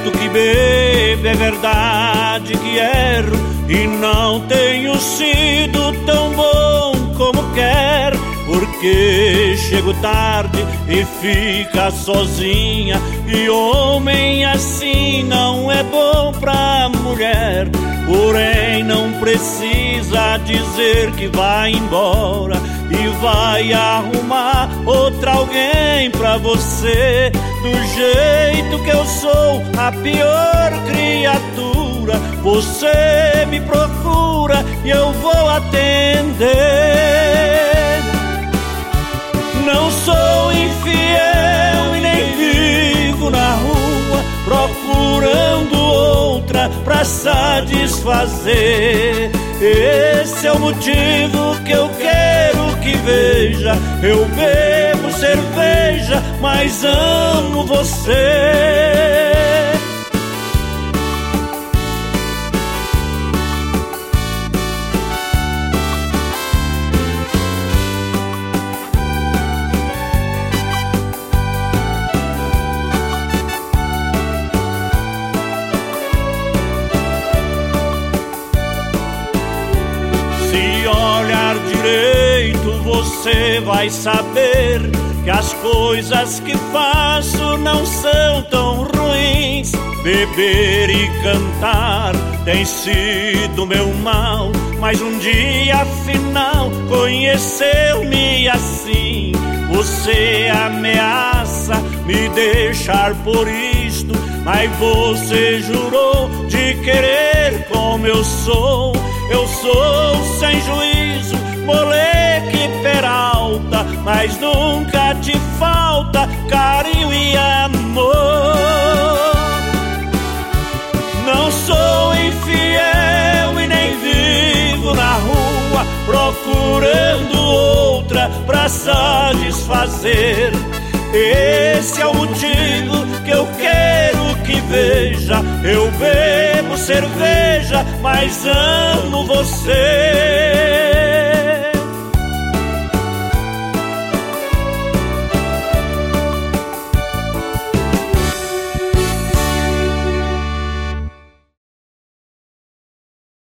certo que bebo, é verdade que erro, e não tenho sido tão bom como quero, porque chego tarde e fica sozinha, e homem assim não é bom pra mulher. Porém não precisa dizer que vai embora e vai arrumar outra alguém pra você. Do jeito que eu sou a pior criatura, você me procura e eu vou atender. Não sou infiel e nem vivo na rua procurando outra pra satisfazer. Esse é o motivo que eu quero que veja. Eu bebo cerveja, mas amo você. Se olhar direito, você vai saber que as coisas que faço não são tão ruins. Beber e cantar tem sido meu mal, mas um dia afinal conheceu-me assim. Você ameaça me deixar por isto, mas você jurou de querer como eu sou. Eu sou sem juízo, moleque peralta, mas nunca te falta carinho e amor. Não sou infiel e nem vivo na rua procurando outra pra satisfazer. Esse é o motivo que eu quero que veja. Eu bebo cerveja, mas amo você.